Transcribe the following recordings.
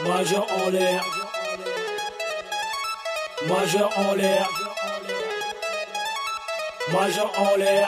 Majeur en l'air. Majeur en l'air. Majeur en l'air.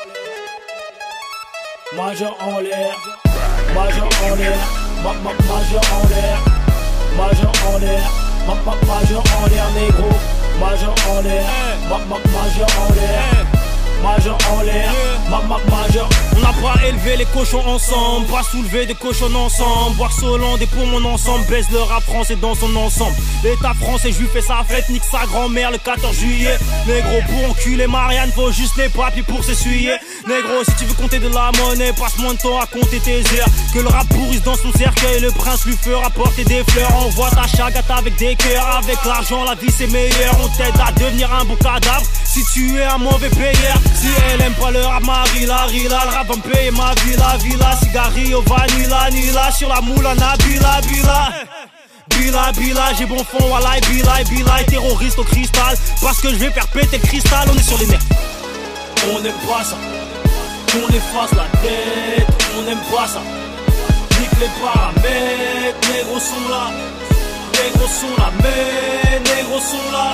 Majeur en l'air. Majeur en l'air. Majeur en l'air. Majeur en l'air. Majeur en l'air, négro. Majeur en l'air. Majeur en l'air. Majeur en l'air, majeur. On n'a pas élevé les cochons ensemble, pas soulevé des cochons ensemble. Boire Solan des poumons ensemble, baise le rap français dans son ensemble. L'État français juif fait sa fête, nique sa grand-mère le 14 juillet. Négro, pour enculer Marianne, faut juste les papiers pour s'essuyer. Négro, si tu veux compter de la monnaie, passe moins de temps à compter tes heures. Que le rap pourrisse dans son cercueil, le prince lui fera porter des fleurs. Envoie ta chagate avec des cœurs, avec l'argent la vie c'est meilleur. On t'aide à devenir un beau cadavre si tu es un mauvais payeur. Si elle aime pas le rap, Marila, Rila, le rap va me payer ma villa, cigarillo, vanilla, nila, sur la moula, Nabila, Bila, j'ai bon fond, walai, Bila, terroriste au cristal, parce que je vais faire péter le cristal, on est sur les nerfs. On n'aime pas ça, qu'on efface la tête, on n'aime pas ça. Nique les paramètres, négros sont là, mais négros sont là.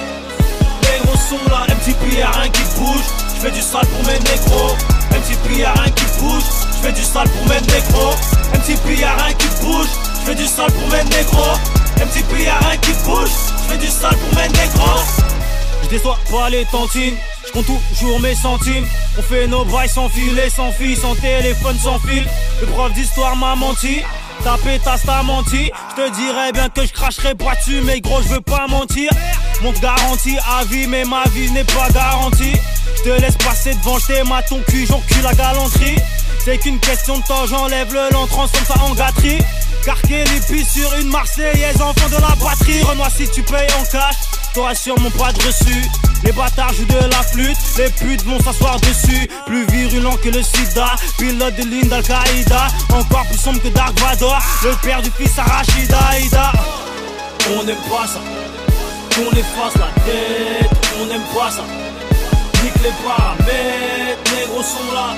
MTP y'a rien qui bouge, j'fais du sale pour mes négros. MTP y'a rien qui bouge, j'fais du sale pour mes négros. MTP y'a rien qui bouge, j'fais du sale pour mes négros. MTP y'a rien qui bouge, j'fais du sale pour mes négros. J'déçois pas les tantines, j'compte toujours mes centimes. On fait nos bails sans filet, sans fil, sans téléphone, sans fil. Le prof d'histoire m'a menti. Ta pétasse t'a menti, je te dirais bien que je cracherais pas dessus, mais gros je veux pas mentir. Monte garantie à vie, mais ma vie n'est pas garantie. Je te laisse passer devant, je t'aimate ton cul, j'encule la galanterie. C'est qu'une question de temps, j'enlève le lent, transforme ça en gâterie. Carquer les pistes sur une Marseillaise, enfant de la patrie. Renoir si tu payes en cash, t'auras sûrement pas de reçu. Les bâtards jouent de la flûte, les putes vont s'asseoir dessus. Plus virulent que le sida, pilote de ligne d'Al-Qaïda. Encore plus sombre que Dark Vador, le père du fils à Rachida Aïda. On n'aime pas ça, qu'on efface la tête, on n'aime pas ça. Nique les paramètres, négros sont là,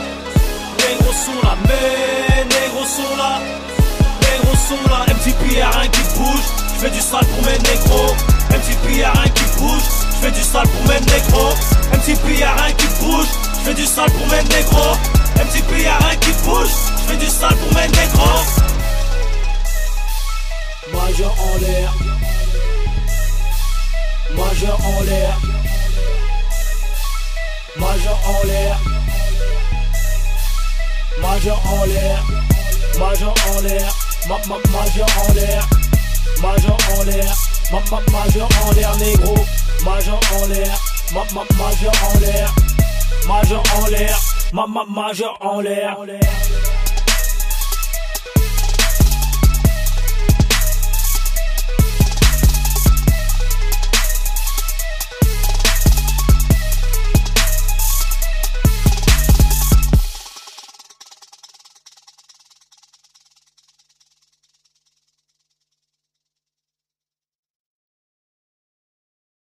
mais négros sont là. MTP y'a rien qui bouge, j'fais du sale pour mes négros. MTP y'a rien qui bouge, j'fais du sale pour mes négros. MTP y'a rien qui bouge, j'fais du sale pour mes négros. MTP y'a rien qui bouge, j'fais du sale pour mes négros. Majeur en l'air. Majeur en l'air. Majeur en l'air. Majeur en l'air. Majeur en l'air. Majeur en l'air. Majeur en l'air. Majeur en l'air, négro. Majeur en l'air. Majeur en l'air. Majeur en l'air. Majeur en l'air.